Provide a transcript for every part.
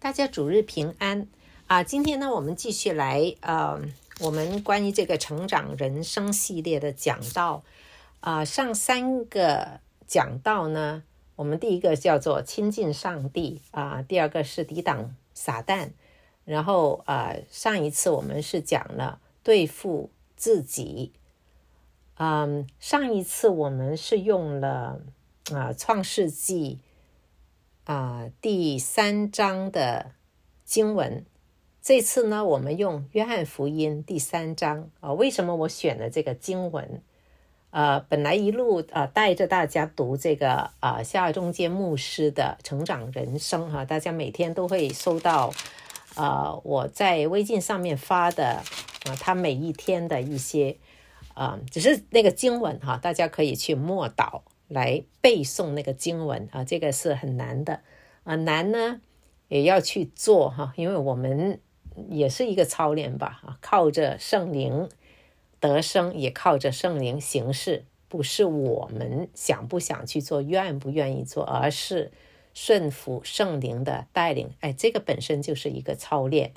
大家主日平安今天呢，我们继续来我们关于这个成长人生系列的讲道上3个讲道呢，我们第一个叫做亲近上帝第二个是抵挡撒旦，然后上一次我们是讲了对付自己。上一次我们是用了创世纪第3章的经文，这次呢我们用约翰福音第3章为什么我选了这个经文？本来一路带着大家读这个夏中间牧师的成长人生大家每天都会收到我在微信上面发的他每一天的一些只是那个经文大家可以去默祷来背诵那个经文这个是很难的难呢也要去做因为我们也是一个操练吧靠着圣灵得生，也靠着圣灵行事，不是我们想不想去做，愿不愿意做，而是顺服圣灵的带领。这个本身就是一个操练。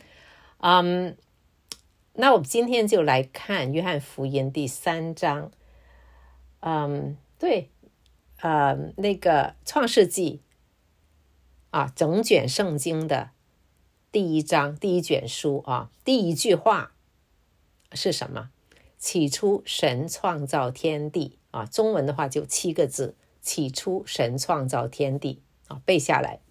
那我们今天就来看约翰福音第3章。那个创世纪整卷圣经的第1章第1卷书第一句话是什么？起初神创造天地中文的话就7个字，起初神创造天地背下来。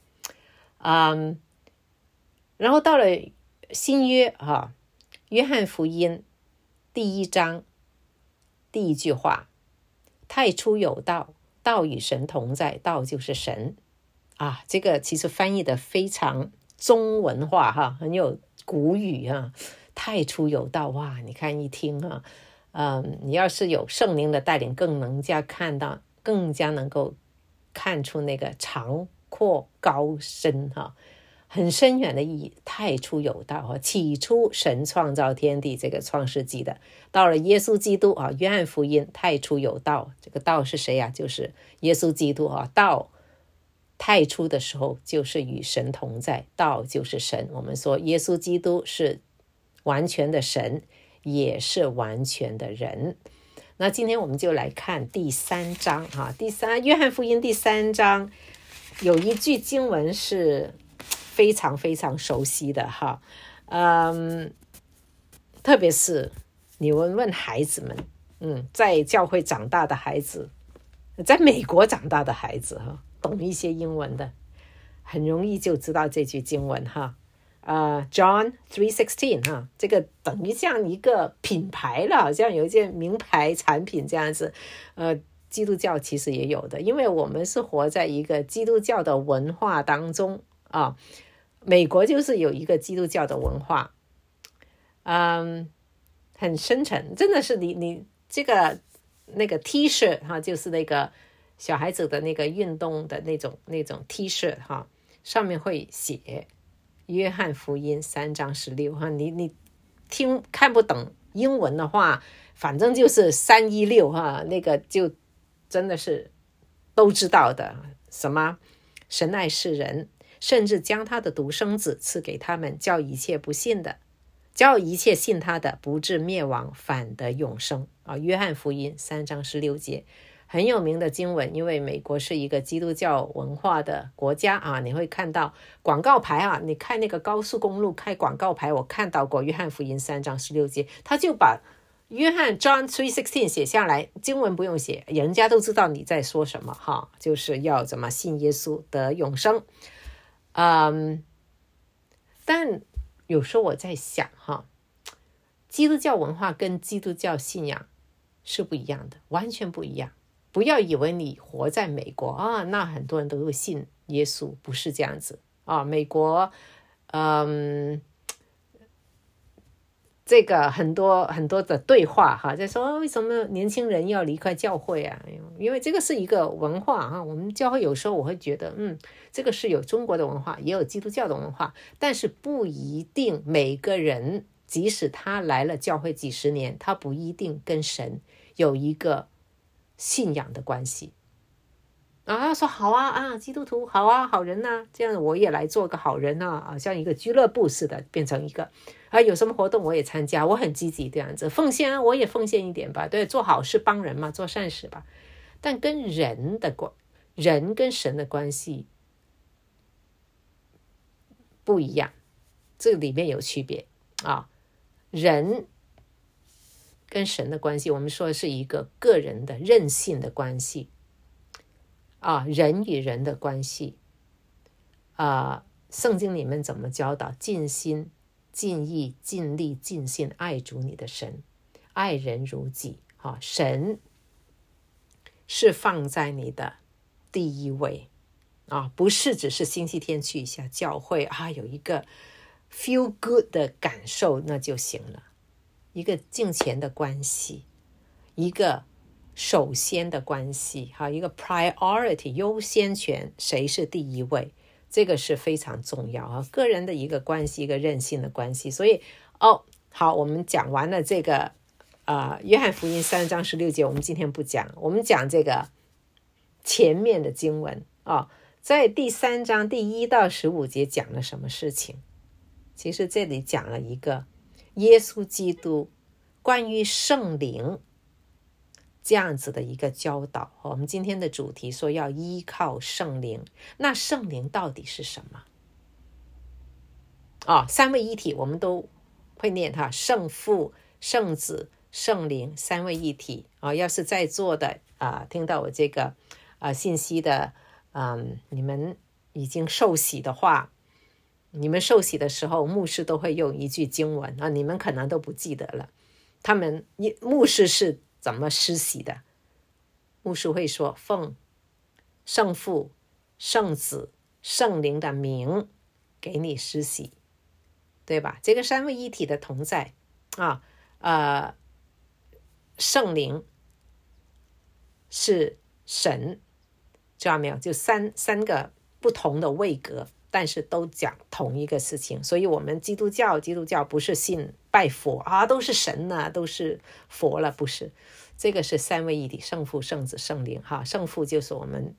然后到了新约约翰福音第1章第1句话，太初有道，道与神同在，道就是神这个其实翻译的非常中文化很有古语太初有道，哇，你看一听你要是有圣灵的带领，更加能够看出那个长阔高深很深远的意义。太初有道起初神创造天地，这个创世纪的。到了耶稣基督约翰福音太初有道，这个道是谁就是耶稣基督道太初的时候就是与神同在，道就是神。我们说耶稣基督是完全的神，也是完全的人。那今天我们就来看第3章约翰福音第3章有一句经文是非常非常熟悉的特别是你问孩子们在教会长大的孩子，在美国长大的孩子懂一些英文的很容易就知道这句经文John 3:16这个等于像一个品牌了，好像有一件名牌产品这样子。基督教其实也有的，因为我们是活在一个基督教的文化当中美国就是有一个基督教的文化很深沉，真的是你这个那个 T 恤就是那个小孩子的那个运动的那种 T 恤上面会写约翰福音3章16你听看不懂英文的话，反正就是316那个就真的是都知道的。什么神爱世人，甚至将他的独生子赐给他们，叫一切信他的不至灭亡，反得永生约翰福音3章16节，很有名的经文。因为美国是一个基督教文化的国家你会看到广告牌你看那个高速公路开广告牌，我看到过约翰福音3章16节，他就把约翰 John 3:16 写下来，经文不用写，人家都知道你在说什么就是要怎么信耶稣得永生。但有时候我在想基督教文化跟基督教信仰是不一样的，完全不一样。不要以为你活在美国那很多人都会信耶稣，不是这样子美国这个很多很多的对话在说为什么年轻人要离开教会因为这个是一个文化我们教会有时候我会觉得这个是有中国的文化，也有基督教的文化，但是不一定每个人即使他来了教会几十年，他不一定跟神有一个信仰的关系他说好啊，基督徒好啊，好人啊，这样我也来做个好人啊，像一个俱乐部似的，变成一个有什么活动我也参加，我很积极这样子，奉献啊我也奉献一点吧，对，做好事帮人嘛，做善事吧。但跟人跟神的关系不一样，这里面有区别啊。人跟神的关系，我们说的是一个个人的任性的关系啊，人与人的关系啊，圣经里面怎么教导？尽心、尽意、尽力、尽心爱主你的神，爱人如己啊。神是放在你的第一位啊，不是只是星期天去一下教会啊，有一个 feel good 的感受那就行了。一个敬虔的关系，一个首先的关系，一个 priority 优先权，谁是第一位，这个是非常重要啊。个人的一个关系，一个任性的关系。所以好，我们讲完了这个约翰福音3章16节，我们今天不讲，我们讲这个前面的经文在第3章第1到15节讲了什么事情？其实这里讲了一个耶稣基督关于圣灵这样子的一个教导。我们今天的主题说要依靠圣灵，那圣灵到底是什么？三位一体我们都会念它，圣父、圣子、圣灵三位一体要是在座的听到我这个信息的你们已经受洗的话，你们受洗的时候牧师都会用一句经文你们可能都不记得了。牧师是怎么施洗的？牧师会说奉圣父、圣子、圣灵的名给你施洗，对吧？这个三位一体的同在圣灵是神，知道没有？就三个不同的位格，但是都讲同一个事情。所以我们基督教不是信拜佛都是神都是佛了，不是。这个是三位一体，圣父、圣子、圣灵圣父就是我们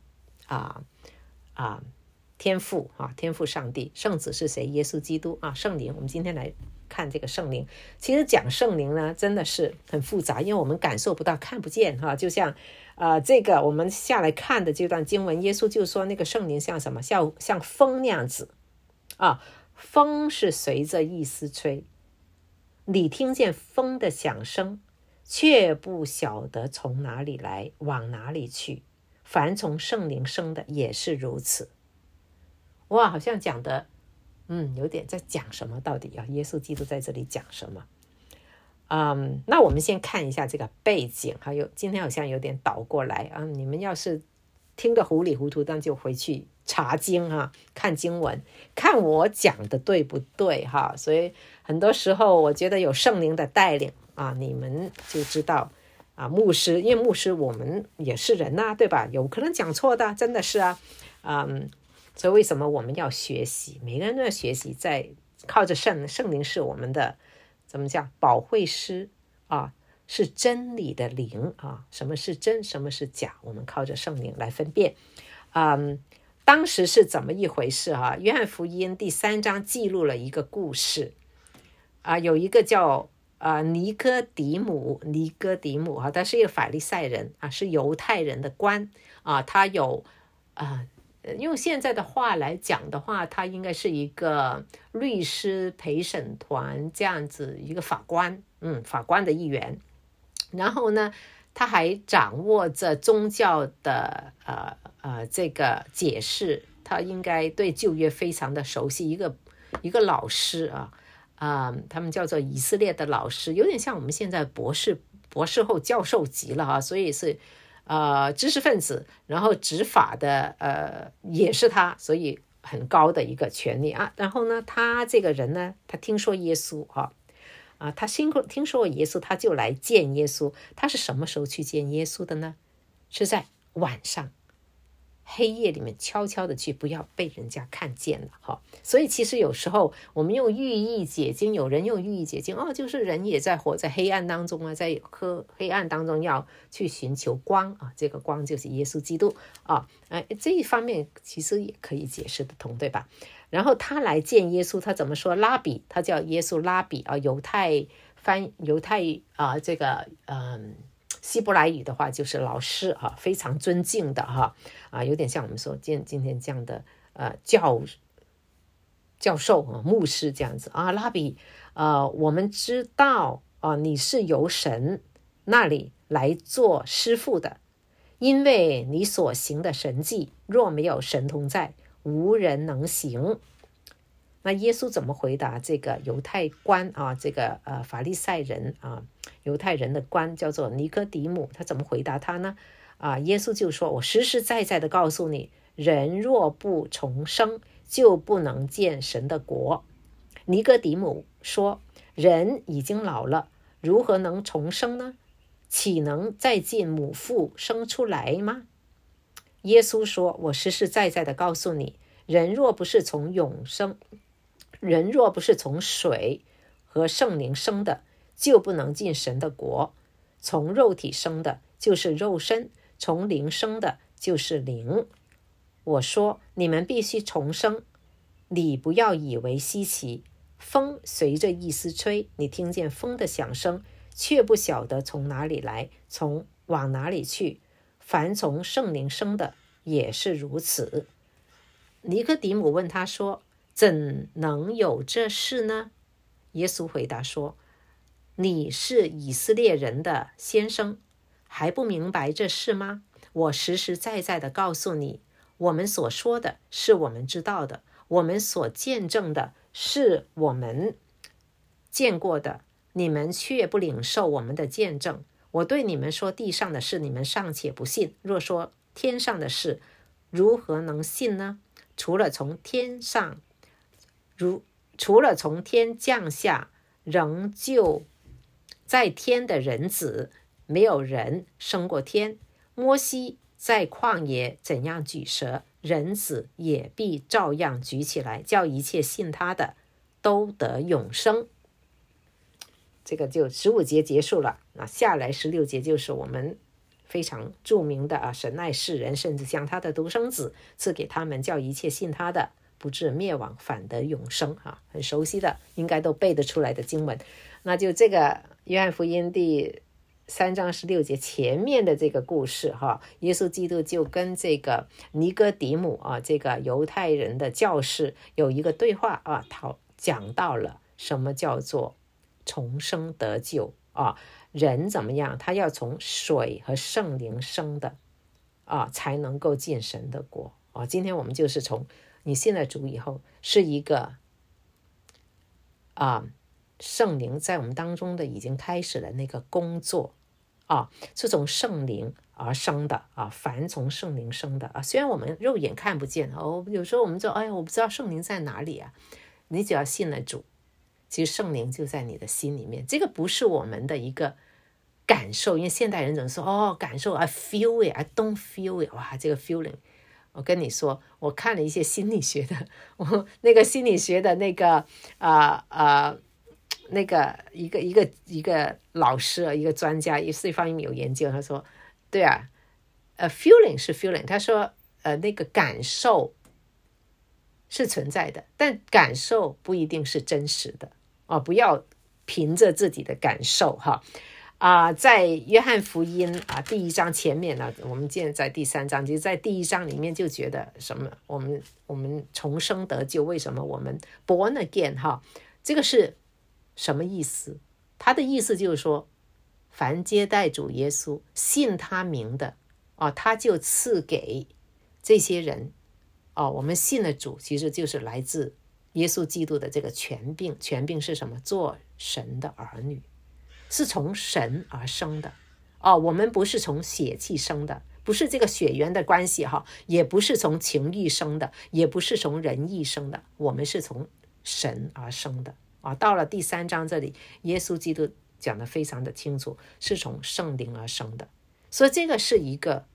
天父天父上帝。圣子是谁？耶稣基督圣灵，我们今天来看这个圣灵。其实讲圣灵呢真的是很复杂，因为我们感受不到，看不见就像这个我们下来看的这段经文，耶稣就说那个圣灵像什么？像风那样子风是随着意思吹，你听见风的响声，却不晓得从哪里来，往哪里去。凡从圣灵生的也是如此。哇，好像讲的有点在讲什么？到底耶稣基督在这里讲什么？那我们先看一下这个背景，还有今天好像有点倒过来你们要是听得糊里糊涂，那就回去查经看经文，看我讲的对不对所以很多时候我觉得有圣灵的带领你们就知道牧师，因为牧师我们也是人对吧？有可能讲错的，真的是所以为什么我们要学习？每个人都要学习，在靠着圣灵是我们的怎么讲保惠师是真理的灵什么是真，什么是假，我们靠着圣灵来分辨。当时是怎么一回事约翰福音第3章记录了一个故事有一个叫尼哥底母他是一个法利赛人是犹太人的官他有用现在的话来讲的话，他应该是一个律师陪审团这样子一个法官的一员。然后呢他还掌握着宗教的这个解释，他应该对旧约非常的熟悉，一个老师他们叫做以色列的老师，有点像我们现在博士后教授级了所以是知识分子，然后执法的也是他，所以很高的一个权利然后呢他这个人呢，他听说耶稣他听说耶稣，他就来见耶稣。他是什么时候去见耶稣的呢？是在晚上黑夜里面悄悄的去，不要被人家看见了哈。所以其实有时候我们用寓意解经，有人用寓意解经就是人也在活在黑暗当中在黑暗当中要去寻求光这个光就是耶稣基督这一方面其实也可以解释得通，对吧？然后他来见耶稣，他怎么说？拉比，他叫耶稣拉比犹太这个希伯来语的话就是老师非常尊敬的有点像我们说今天这样的教授牧师这样子拉比我们知道你是由神那里来做师傅的，因为你所行的神迹若没有神同在，无人能行。那耶稣怎么回答这个犹太官这个法利赛人犹太人的官叫做尼哥底母，他怎么回答他呢？耶稣就说，我实实在在的告诉你，人若不重生，就不能见神的国。尼哥底母说，人已经老了，如何能重生呢？岂能再进母腹生出来吗？耶稣说，我实实在在的告诉你，人若不是从水和圣灵生的，就不能进神的国。从肉体生的就是肉身，从灵生的就是灵。我说你们必须重生，你不要以为稀奇。风随着意思吹，你听见风的响声，却不晓得从哪里来，往哪里去。凡从圣灵生的也是如此。尼哥底母问他说，怎能有这事呢？耶稣回答说，你是以色列人的先生，还不明白这事吗？我实实在在的告诉你，我们所说的是我们知道的，我们所见证的是我们见过的，你们却不领受我们的见证。我对你们说地上的事，你们尚且不信，若说天上的事，如何能信呢？除了从天降下仍旧在天的人子，没有人升过天。摩西在旷野怎样举蛇，人子也必照样举起来，叫一切信他的都得永生。这个就15节结束了，下来16节就是我们非常著名的神爱世人，甚至将他的独生子赐给他们，叫一切信他的不至灭亡，反得永生很熟悉的，应该都背得出来的经文。那就这个约翰福音第3章16节前面的这个故事耶稣基督就跟这个尼哥底母这个犹太人的教士有一个对话讲到了什么叫做重生得救人怎么样，他要从水和圣灵生的才能够进神的国今天我们就是从你信了主以后，是一个圣灵在我们当中的已经开始了那个工作是从圣灵而生的凡从圣灵生的虽然我们肉眼看不见有时候我们说我不知道圣灵在哪里你只要信了主，其实圣灵就在你的心里面。这个不是我们的一个感受，因为现代人总说感受 I feel it I don't feel it 哇，这个 feeling， 我跟你说，我看了一些心理学的，那个心理学的那个那个一个老师，一个专家，这方面有研究，他说对feeling 是 feeling， 他说那个感受是存在的，但感受不一定是真实的不要凭着自己的感受在约翰福音第1章前面我们现在在第3章，其实在第1章里面就觉得什么我们重生得救，为什么我们 born again 这个是什么意思？他的意思就是说，凡接待主耶稣信他名的他就赐给这些人我们信了主，其实就是来自耶稣基督的这个权柄。权柄是什么？做神的儿女，是从神而生的我们不是从血气生的，不是这个血缘的关系也不是从情欲生的，也不是从人意生的，我们是从神而生的到了第3章这里，耶稣基督讲得非常的清楚，是从圣灵而生的。所以这个是一个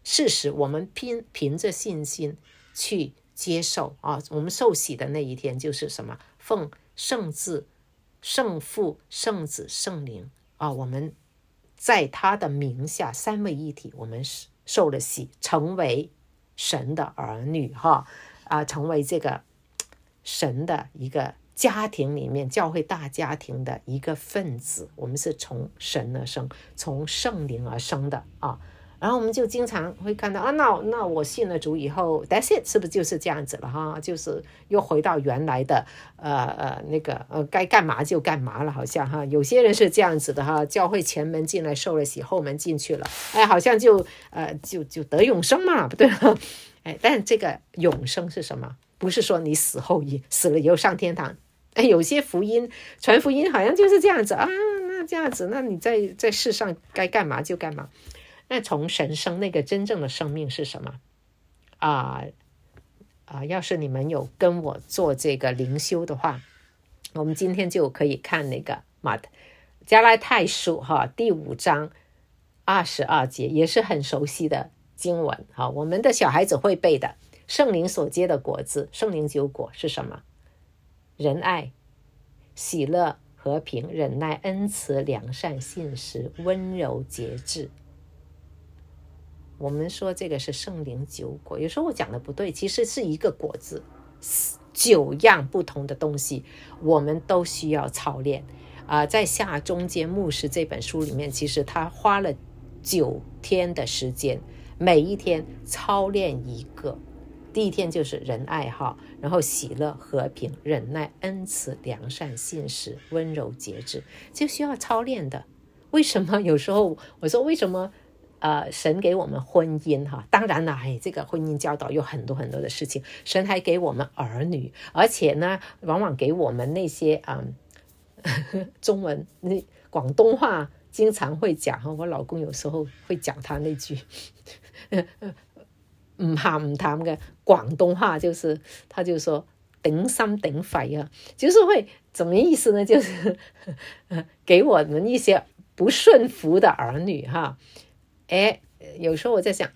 事实，我们凭着信心去接受啊。我们受洗的那一天就是什么？奉圣子、圣父、圣子、圣灵啊，我们在他的名下三位一体，我们受了洗，成为神的儿女哈成为这个神的一个家庭里面，教会大家庭的一个分子。我们是从神而生，从圣灵而生的啊。然后我们就经常会看到那我信了主以后 that's it， 是不是就是这样子了哈？就是又回到原来的该干嘛就干嘛了，好像哈。有些人是这样子的哈，教会前门进来受了洗，后门进去了，好像就得永生嘛，不对哈。但这个永生是什么？不是说你死了以后上天堂。有些传福音好像就是这样子啊，那这样子，那你在世上该干嘛就干嘛。那从神生那个真正的生命是什么要是你们有跟我做这个灵修的话，我们今天就可以看那个加拉太书第5章22节，也是很熟悉的经文我们的小孩子会背的。圣灵所结的果子，圣灵9果是什么？仁爱、喜乐、和平、忍耐、恩慈、良善、信实、温柔、节制。我们说这个是圣灵9果，有时候我讲的不对，其实是一个果子，9样不同的东西，我们都需要操练在下中间牧师这本书里面，其实他花了9天的时间，每一天操练一个。第一天就是仁爱然后喜乐、和平、忍耐、恩慈、良善、信实、温柔、节制，就需要操练的。为什么有时候我说为什么神给我们婚姻当然了这个婚姻教导有很多很多的事情，神还给我们儿女，而且呢往往给我们那些中文广东话经常会讲我老公有时候会讲他那句唔鹹唔淡嘅廣東話，就是他就說頂心頂肺就是會怎麼意思呢？就是給我們一些不順服的兒女有時候我在想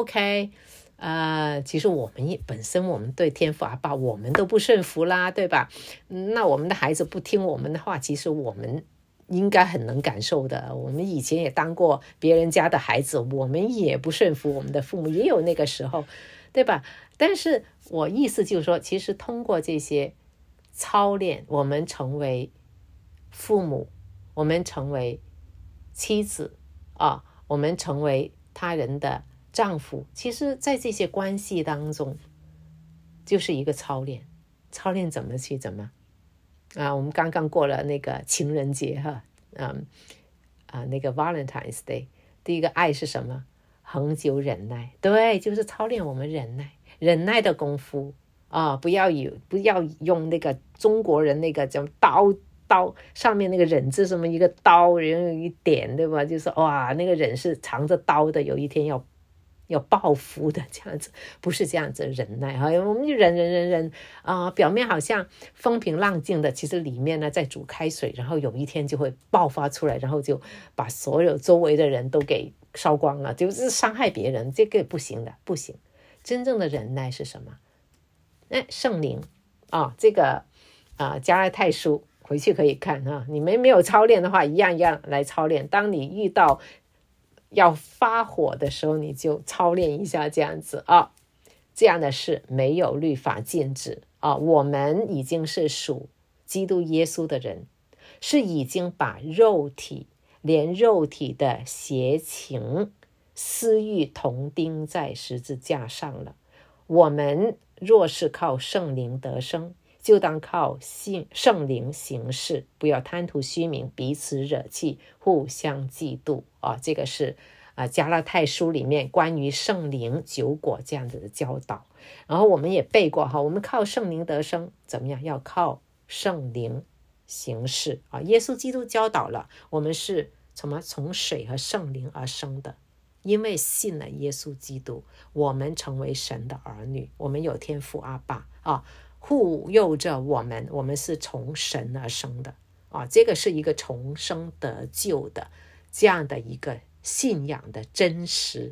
OK其實我們本身我們對天父阿爸我們都不順服啦，對吧？那我們的孩子不聽我們的話，其實我們應該很能感受的。我們以前也當過別人家的孩子，我們也不順服我們的父母，也有那個時候，對吧？但是我意思就是說，其實通過這些操練，我們成為父母，我們成為妻子我們成為他人的丈夫，其實在這些關係當中就是一個操練。操練怎麼我們剛剛過了那個情人節那個 Valentine's Day， 第一個愛是什麼？恆久忍耐，對，就是操練我們忍耐的功夫不要用那個中國人那個叫刀上面那個忍字什麼一個刀人有一點，對吧？就是哇，那個忍是藏着刀的，有一天要報復的，這樣子不是這樣子忍耐我們就忍表面好像風平浪靜的，其實裡面呢在煮開水，然後有一天就會爆發出來，然後就把所有周圍的人都給燒光了，就是傷害別人，這個不行的，不行。真正的忍耐是什麼？聖靈這個加拉太書回去可以看你們沒有操練的話，一樣一樣來操練。當你遇到要發火的時候，你就操練一下這樣子這樣的事沒有律法禁止我們已經是屬基督耶穌的人，是已經把連肉體的邪情私欲同釘在十字架上了。我們若是靠聖靈得生，就當靠聖靈行事，不要貪圖虛名，彼此惹氣，互相嫉妒這個是加拉太書裡面關於聖靈9果這樣子的教導。然後我們也背過我們靠聖靈得生怎麼樣？要靠聖靈行事耶穌基督教導了我們是從水和聖靈而生的，因為信了耶穌基督，我們成為神的兒女，我們有天父阿爸護佑着我們是從神而生的這個是一個重生得救的這樣的一個信仰的真實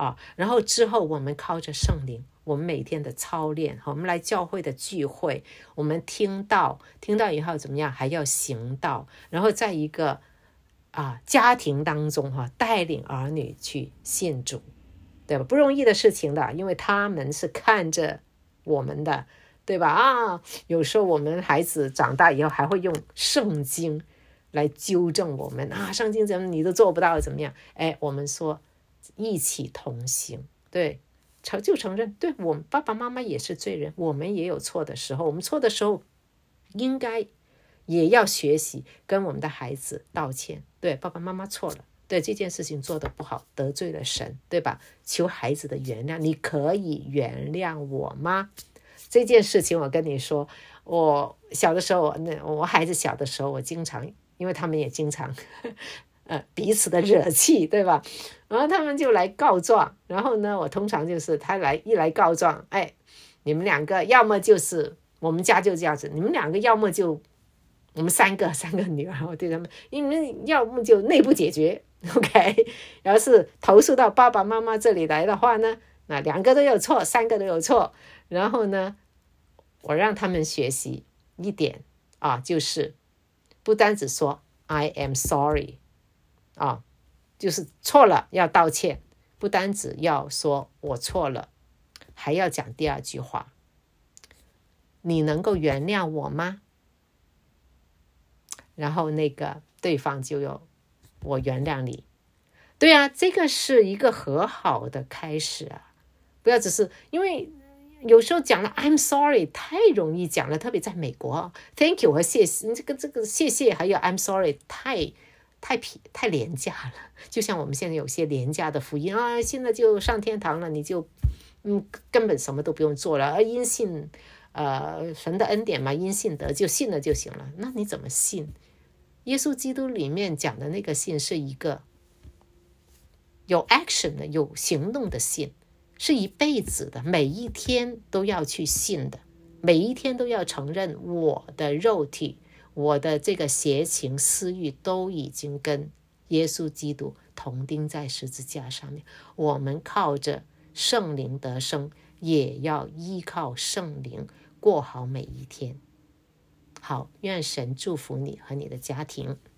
然后之后我们靠着圣灵，我们每天的操练，我们来教会的聚会，我们听到以后怎么样，还要行道，然后在一个家庭当中带领儿女去信主，对吧？不容易的事情的，因为他们是看着我们的，对吧？有时候我们孩子长大以后还会用圣经来纠正我们圣经怎么你都做不到怎么样？我们说一起同行，对，就承认，对，我们爸爸妈妈也是罪人，我们也有错的时候，我们错的时候应该也要学习跟我们的孩子道歉，对，爸爸妈妈错了，对，这件事情做得不好，得罪了神，对吧？求孩子的原谅，你可以原谅我吗？这件事情我跟你说，我小的时候，我孩子小的时候，我经常，因为他们也经常彼此的惹气，对吧？然后他们就来告状，然后呢，我通常就是他一来告状，你们两个要么就是我们家就这样子，你们两个要么就我们三个女儿，我对他们，你们要么就内部解决 ，OK？ 要是投诉到爸爸妈妈这里来的话呢，那两个都有错，三个都有错，然后呢，我让他们学习一点就是不单只说 I am sorry 就是错了要道歉，不单只要说我错了，还要讲第二句话，你能够原谅我吗？然后那个对方就有我原谅你，对啊，这个是一个和好的开始不要只是因为有时候讲了 I'm sorry 太容易讲了，特别在美国Thank you 和谢谢这个谢谢还有 I'm sorry 太廉价了，就像我们现在有些廉价的福音现在就上天堂了，你就根本什么都不用做了，因信神的恩典嘛，因信得就信了就行了。那你怎么信？耶稣基督里面讲的那个信是一个有 action 的有行动的信，是一辈子的，每一天都要去信的，每一天都要承认我的肉体我的这个邪情私欲都已经跟耶稣基督同钉在十字架上面，我们靠着圣灵得生，也要依靠圣灵过好每一天。好，愿神祝福你和你的家庭。